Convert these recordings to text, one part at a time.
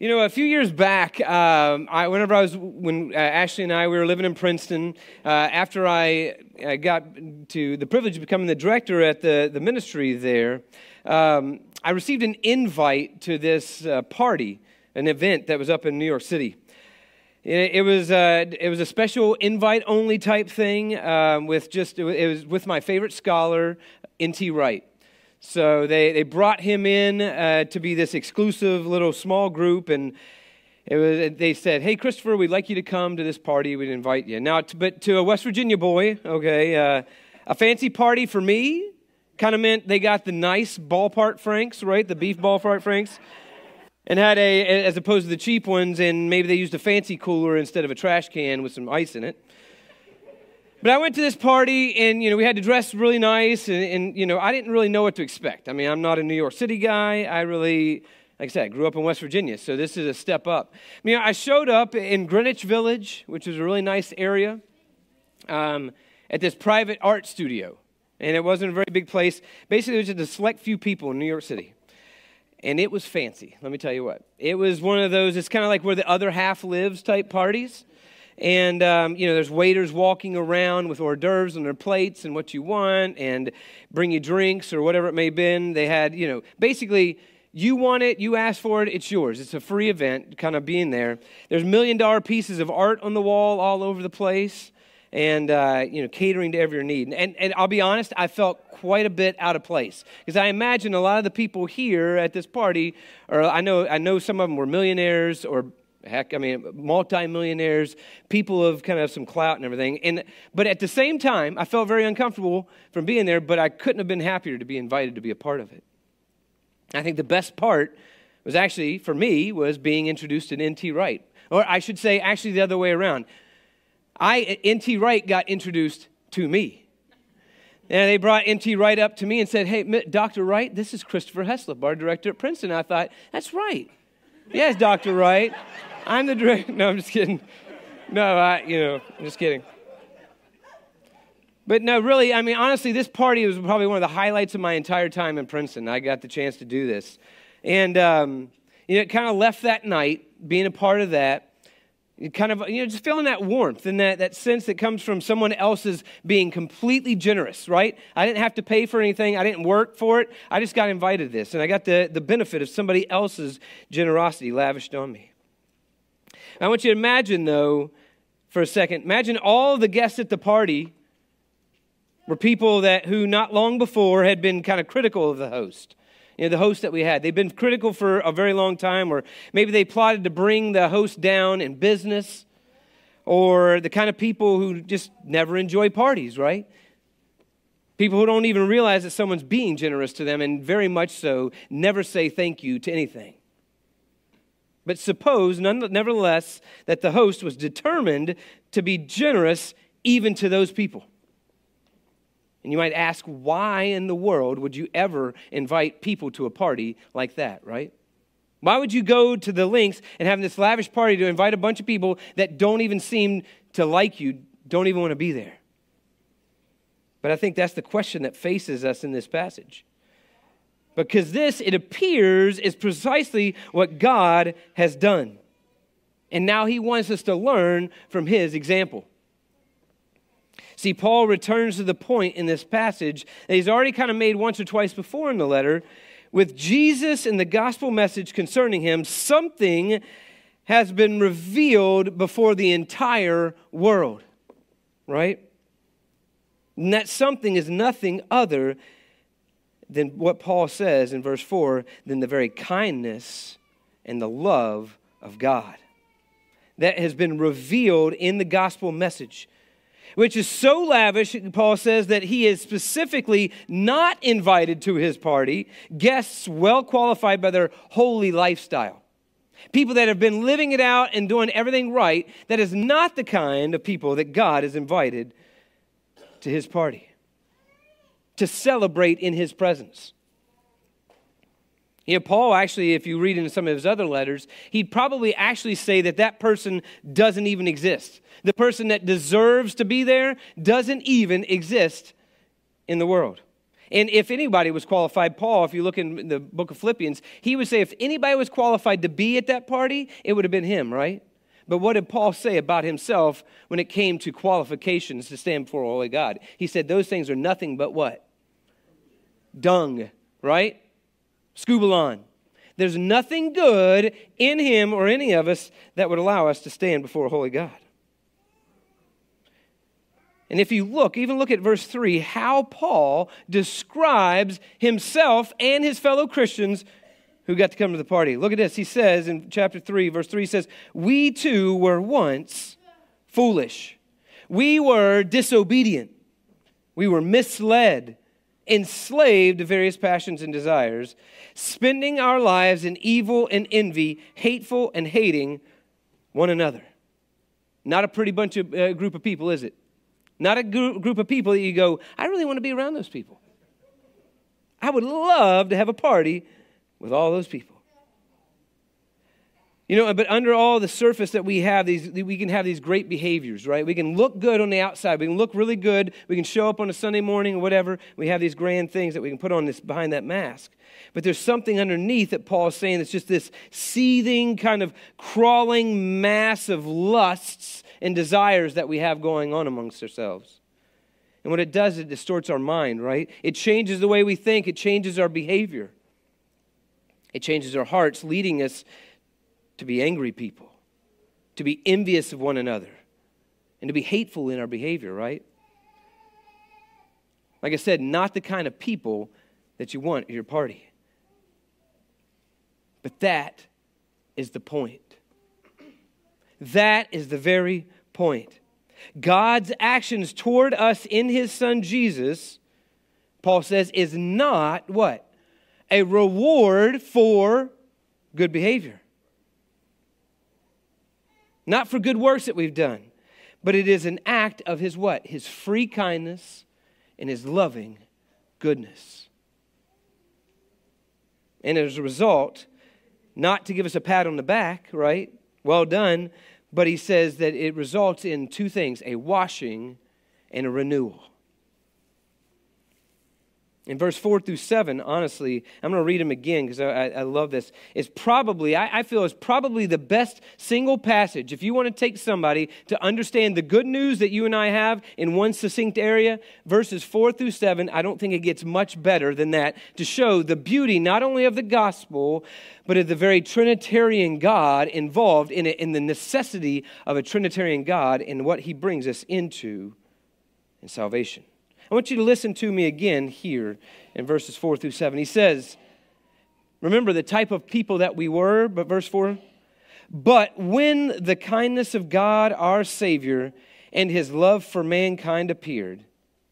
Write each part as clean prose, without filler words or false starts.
You know, a few years back, when Ashley and I, we were living in Princeton, after I got to the privilege of becoming the director at the ministry there, I received an invite to this party, an event that was up in New York City. It was a special invite-only type thing it was with my favorite scholar, N.T. Wright. So they brought him in to be this exclusive little small group, and they said, "Hey, Christopher, we'd like you to come to this party. We'd invite you." Now, but to a West Virginia boy, a fancy party for me kind of meant they got the nice ballpark franks, right? The beef ballpark franks, and had as opposed to the cheap ones, and maybe they used a fancy cooler instead of a trash can with some ice in it. But I went to this party, and, we had to dress really nice, and I didn't really know what to expect. I mean, I'm not a New York City guy. Like I said, I grew up in West Virginia, so this is a step up. I showed up in Greenwich Village, which is a really nice area, at this private art studio, and it wasn't a very big place. Basically, it was just a select few people in New York City, and it was fancy, let me tell you what. It was one of those, it's kind of like where the other half lives type parties. And, there's waiters walking around with hors d'oeuvres on their plates and what you want and bring you drinks or whatever it may have been. They had, basically, you want it, you ask for it, it's yours. It's a free event, kind of being there. There's $1 million pieces of art on the wall all over the place and, catering to every need. And I'll be honest, I felt quite a bit out of place because I imagine a lot of the people here at this party, or I know some of them were millionaires or multi-millionaires, people of kind of some clout and everything. But at the same time, I felt very uncomfortable from being there, but I couldn't have been happier to be invited to be a part of it. I think the best part was actually, for me, was being introduced to N.T. Wright. Or I should say, actually the other way around. N.T. Wright got introduced to me. And they brought N.T. Wright up to me and said, "Hey, Dr. Wright, this is Christopher Heslop, our director at Princeton." I thought, that's right. Yes, Dr. Wright. I'm the director. No, I'm just kidding. No, I'm just kidding. But no, really, honestly, this party was probably one of the highlights of my entire time in Princeton. I got the chance to do this. And, it kind of left that night, being a part of that, kind of, just feeling that warmth and that sense that comes from someone else's being completely generous, right? I didn't have to pay for anything. I didn't work for it. I just got invited to this, and I got the benefit of somebody else's generosity lavished on me. I want you to imagine, though, for a second, imagine all the guests at the party were people who not long before had been kind of critical of the host. The host that we had. They've been critical for a very long time, or maybe they plotted to bring the host down in business, or the kind of people who just never enjoy parties, right? People who don't even realize that someone's being generous to them, and very much so, never say thank you to anything. But suppose, nevertheless, that the host was determined to be generous even to those people. And you might ask, why in the world would you ever invite people to a party like that, right? Why would you go to the lengths and have this lavish party to invite a bunch of people that don't even seem to like you, don't even want to be there? But I think that's the question that faces us in this passage. Because this, it appears, is precisely what God has done. And now he wants us to learn from his example. See, Paul returns to the point in this passage that he's already kind of made once or twice before in the letter. With Jesus and the gospel message concerning him, something has been revealed before the entire world, right? And that something is nothing other than what Paul says in verse 4, than the very kindness and the love of God that has been revealed in the gospel message, which is so lavish, Paul says, that he is specifically not invited to his party guests well qualified by their holy lifestyle. People that have been living it out and doing everything right. That is not the kind of people that God has invited to his party to celebrate in his presence. Paul actually, if you read in some of his other letters, he'd probably actually say that person doesn't even exist. The person that deserves to be there doesn't even exist in the world. And if anybody was qualified, Paul, if you look in the book of Philippians, he would say if anybody was qualified to be at that party, it would have been him, right? But what did Paul say about himself when it came to qualifications to stand before a holy God? He said those things are nothing but what? Dung, right? Scubalon. There's nothing good in him or any of us that would allow us to stand before a holy God. And if you look, even look at verse 3, how Paul describes himself and his fellow Christians who got to come to the party. Look at this. He says in chapter 3, verse 3, he says, we too were once foolish. We were disobedient. We were misled, enslaved to various passions and desires, spending our lives in evil and envy, hateful and hating one another. Not a pretty group of people, is it? Not a group of people that you go, I really want to be around those people. I would love to have a party with all those people. You know, but under all the surface that we have, we can have these great behaviors, right? We can look good on the outside. We can look really good. We can show up on a Sunday morning or whatever. We have these grand things that we can put on behind that mask. But there's something underneath that Paul is saying that's just this seething, kind of crawling mass of lusts and desires that we have going on amongst ourselves. And what it does, it distorts our mind, right? It changes the way we think. It changes our behavior. It changes our hearts, leading us to be angry people, to be envious of one another, and to be hateful in our behavior, right? Like I said, not the kind of people that you want at your party. But that is the point. That is the very point. God's actions toward us in his Son Jesus, Paul says, is not what? A reward for good behavior. Not for good works that we've done, but it is an act of his what? His free kindness and his loving goodness. And as a result, not to give us a pat on the back, right? Well done. But he says that it results in two things, a washing and a renewal. In verse 4 through 7, honestly, I'm going to read them again because I love this. It's probably, I feel it's probably the best single passage. If you want to take somebody to understand the good news that you and I have in one succinct area, verses 4 through 7, I don't think it gets much better than that to show the beauty not only of the gospel, but of the very Trinitarian God involved in it, in the necessity of a Trinitarian God and what he brings us into in salvation. I want you to listen to me again here in verses 4 through 7. He says, remember the type of people that we were, but verse 4, but when the kindness of God our Savior and his love for mankind appeared,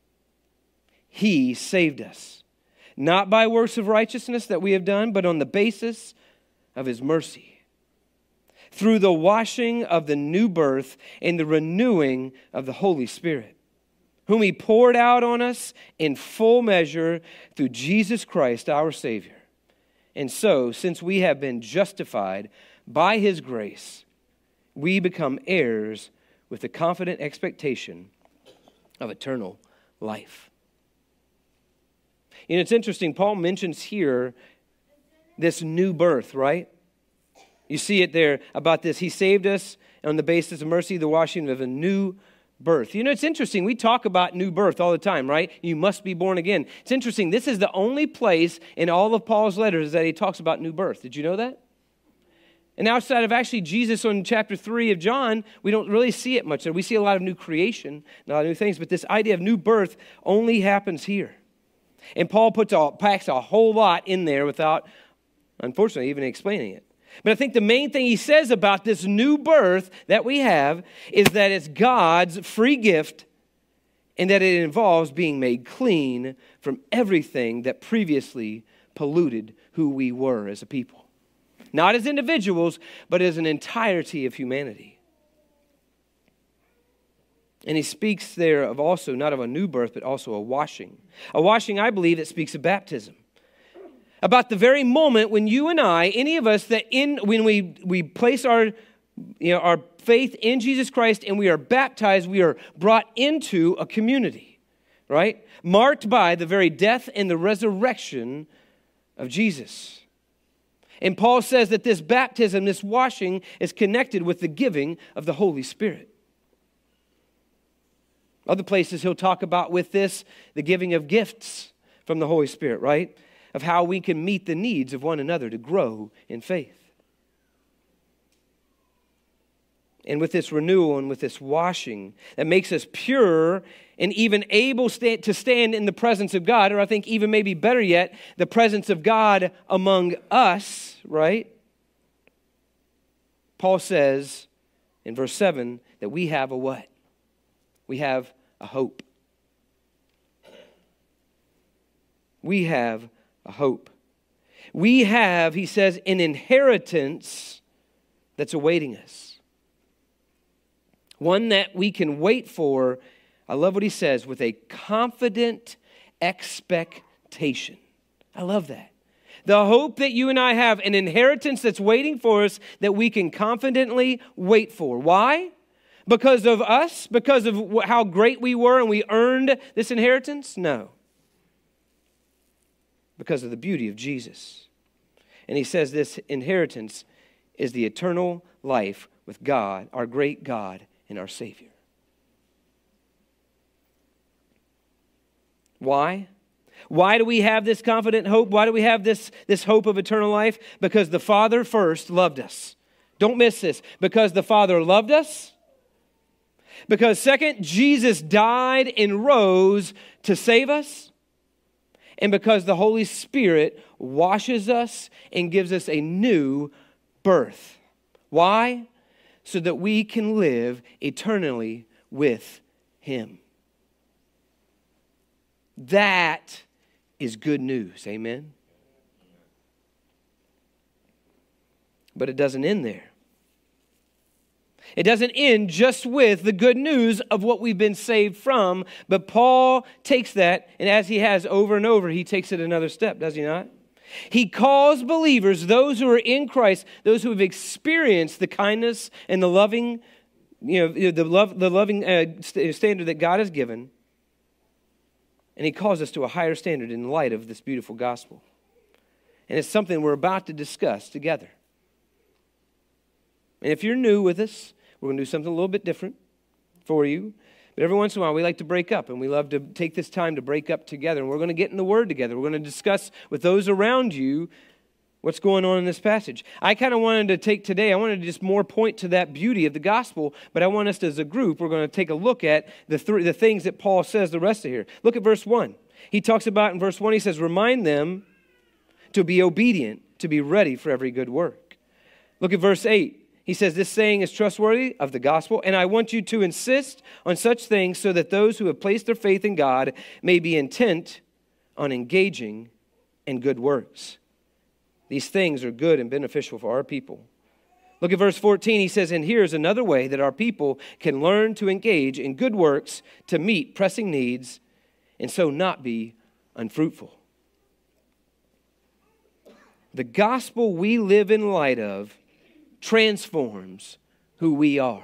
he saved us, not by works of righteousness that we have done, but on the basis of his mercy, through the washing of the new birth and the renewing of the Holy Spirit, whom he poured out on us in full measure through Jesus Christ our Savior. And so, since we have been justified by his grace, we become heirs with the confident expectation of eternal life. You know, it's interesting, Paul mentions here this new birth, right? You see it there about this. He saved us on the basis of mercy, the washing of a new birth. You know, it's interesting. We talk about new birth all the time, right? You must be born again. It's interesting. This is the only place in all of Paul's letters that he talks about new birth. Did you know that? And outside of actually Jesus on chapter 3 of John, we don't really see it much. We see a lot of new creation, a lot of new things, but this idea of new birth only happens here. And Paul packs a whole lot in there without, unfortunately, even explaining it. But I think the main thing he says about this new birth that we have is that it's God's free gift and that it involves being made clean from everything that previously polluted who we were as a people. Not as individuals, but as an entirety of humanity. And he speaks there of also, not of a new birth, but also a washing. A washing, I believe, that speaks of baptism. About the very moment when you and I, any of us, when we place our faith in Jesus Christ and we are baptized, we are brought into a community, right? Marked by the very death and the resurrection of Jesus. And Paul says that this baptism, this washing, is connected with the giving of the Holy Spirit. Other places he'll talk about with this, the giving of gifts from the Holy Spirit, right? Of how we can meet the needs of one another to grow in faith. And with this renewal and with this washing that makes us pure and even able to stand in the presence of God, or I think even maybe better yet, the presence of God among us, right? Paul says in verse 7 that we have a what? We have a hope. We have a hope. We have, he says, an inheritance that's awaiting us. One that we can wait for, I love what he says, with a confident expectation. I love that. The hope that you and I have, an inheritance that's waiting for us that we can confidently wait for. Why? Because of us? Because of how great we were and we earned this inheritance? No. Because of the beauty of Jesus. And he says this inheritance is the eternal life with God, our great God and our Savior. Why? Why do we have this confident hope? Why do we have this hope of eternal life? Because the Father first loved us. Don't miss this. Because the Father loved us. Because second, Jesus died and rose to save us. And because the Holy Spirit washes us and gives us a new birth. Why? So that we can live eternally with Him. That is good news. Amen? But it doesn't end there. It doesn't end just with the good news of what we've been saved from, but Paul takes that, and as he has over and over, he takes it another step, does he not? He calls believers, those who are in Christ, those who have experienced the kindness and the loving, the loving standard that God has given, and he calls us to a higher standard in light of this beautiful gospel. And it's something we're about to discuss together. And if you're new with us, we're going to do something a little bit different for you. But every once in a while, we like to break up, and we love to take this time to break up together. And we're going to get in the Word together. We're going to discuss with those around you what's going on in this passage. I kind of wanted to take today, I wanted to just more point to that beauty of the gospel, but I want us to, as a group, we're going to take a look at the things that Paul says the rest of here. Look at verse 1. He talks about in verse 1, he says, remind them to be obedient, to be ready for every good work. Look at verse 8. He says, this saying is trustworthy of the gospel, and I want you to insist on such things so that those who have placed their faith in God may be intent on engaging in good works. These things are good and beneficial for our people. Look at verse 14. He says, and here's another way that our people can learn to engage in good works to meet pressing needs and so not be unfruitful. The gospel we live in light of transforms who we are.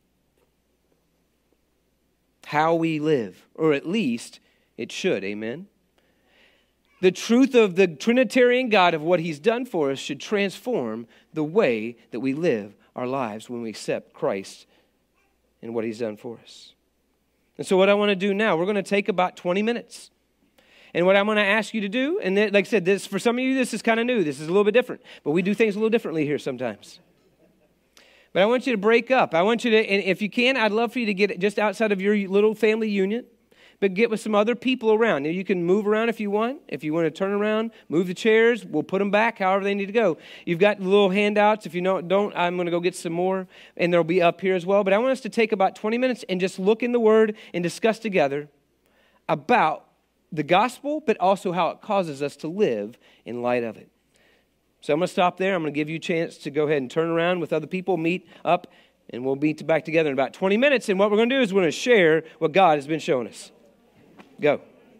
How we live, or at least it should, amen? The truth of the Trinitarian God of what He's done for us should transform the way that we live our lives when we accept Christ and what He's done for us. And so what I want to do now, we're going to take about 20 minutes. And what I'm going to ask you to do, and like I said, this for some of you, this is kind of new. This is a little bit different. But we do things a little differently here sometimes. But I want you to break up. I want you to, and if you can, I'd love for you to get just outside of your little family unit, but get with some other people around. Now, you can move around if you want. If you want to turn around, move the chairs. We'll put them back however they need to go. You've got little handouts. If you don't, I'm going to go get some more, and they'll be up here as well. But I want us to take about 20 minutes and just look in the Word and discuss together about the gospel, but also how it causes us to live in light of it. So I'm going to stop there. I'm going to give you a chance to go ahead and turn around with other people, meet up, and we'll be back together in about 20 minutes. And what we're going to do is we're going to share what God has been showing us. Go.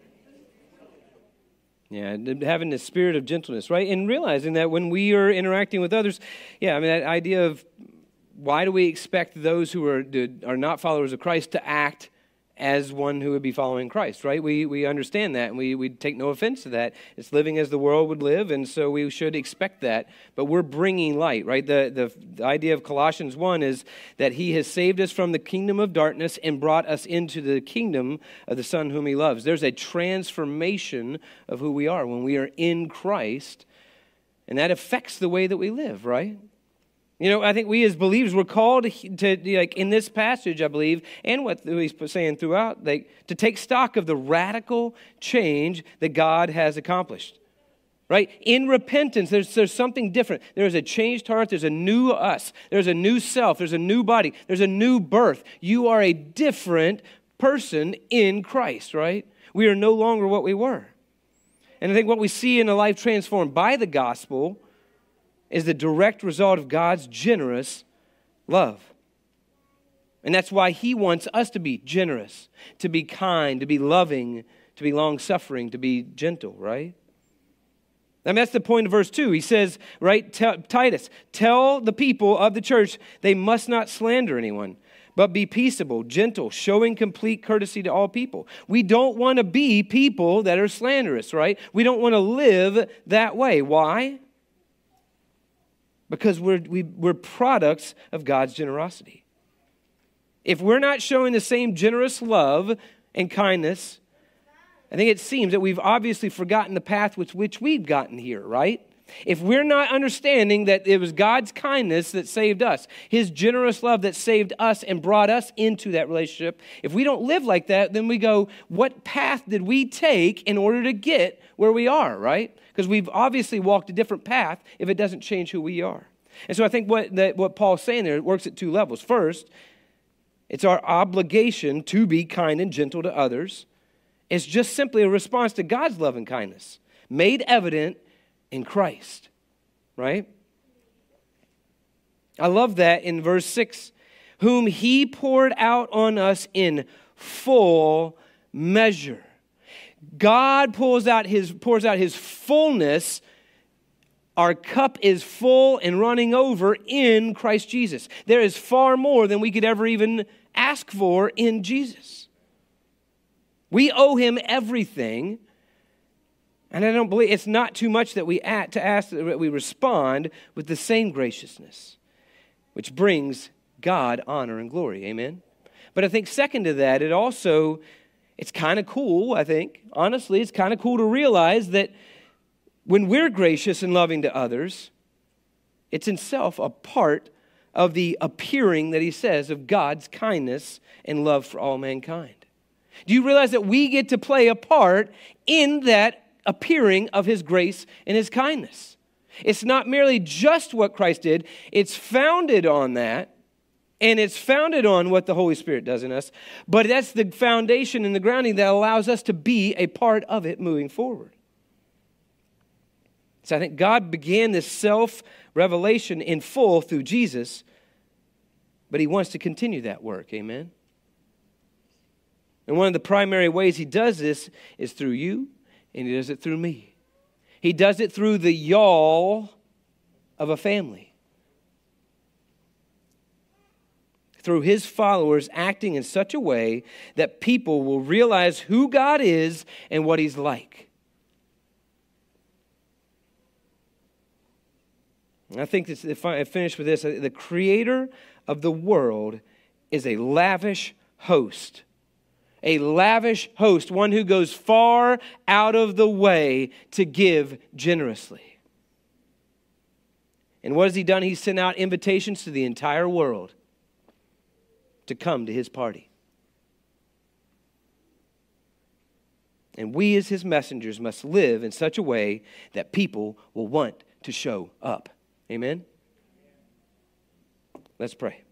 Yeah, having the spirit of gentleness, right? And realizing that when we are interacting with others, that idea of why do we expect those who are not followers of Christ to act as one who would be following Christ, right? We understand that, and we take no offense to that. It's living as the world would live, and so we should expect that. But we're bringing light, right? The idea of Colossians 1 is that he has saved us from the kingdom of darkness and brought us into the kingdom of the Son whom he loves. There's a transformation of who we are when we are in Christ, and that affects the way that we live, right? You know, I think we as believers, we're called to, like in this passage, I believe, and what he's saying throughout, like, to take stock of the radical change that God has accomplished, right? In repentance, there's something different. There's a changed heart. There's a new us. There's a new self. There's a new body. There's a new birth. You are a different person in Christ, right? We are no longer what we were. And I think what we see in a life transformed by the gospel is the direct result of God's generous love. And that's why he wants us to be generous, to be kind, to be loving, to be long-suffering, to be gentle, right? And that's the point of verse 2. He says, right, Titus, tell the people of the church they must not slander anyone, but be peaceable, gentle, showing complete courtesy to all people. We don't want to be people that are slanderous, right? We don't want to live that way. Why? Because we're products of God's generosity. If we're not showing the same generous love and kindness, I think it seems that we've obviously forgotten the path with which we've gotten here, right? If we're not understanding that it was God's kindness that saved us, his generous love that saved us and brought us into that relationship, if we don't live like that, then we go, what path did we take in order to get where we are, right? Because we've obviously walked a different path if it doesn't change who we are. And so I think what Paul's saying there, it works at two levels. First, it's our obligation to be kind and gentle to others. It's just simply a response to God's love and kindness, made evident in Christ, right? I love that in verse 6, whom he poured out on us in full measure. God pours out his fullness. Our cup is full and running over in Christ Jesus. There is far more than we could ever even ask for in Jesus. We owe him everything. And I don't believe it's not too much that we ask that we respond with the same graciousness, which brings God honor and glory. Amen. But I think second to that, it's kind of cool, I think. Honestly, it's kind of cool to realize that when we're gracious and loving to others, it's in self a part of the appearing that he says of God's kindness and love for all mankind. Do you realize that we get to play a part in that appearing of his grace and his kindness? It's not merely just what Christ did. It's founded on that. And it's founded on what the Holy Spirit does in us. But that's the foundation and the grounding that allows us to be a part of it moving forward. So I think God began this self-revelation in full through Jesus, but he wants to continue that work. Amen? And one of the primary ways he does this is through you, and he does it through me. He does it through the y'all of a family. Through his followers acting in such a way that people will realize who God is and what he's like. And I think if I finish with this, the creator of the world is a lavish host. A lavish host, one who goes far out of the way to give generously. And what has he done? He's sent out invitations to the entire world to come to his party. And we as his messengers must live in such a way that people will want to show up. Amen? Let's pray.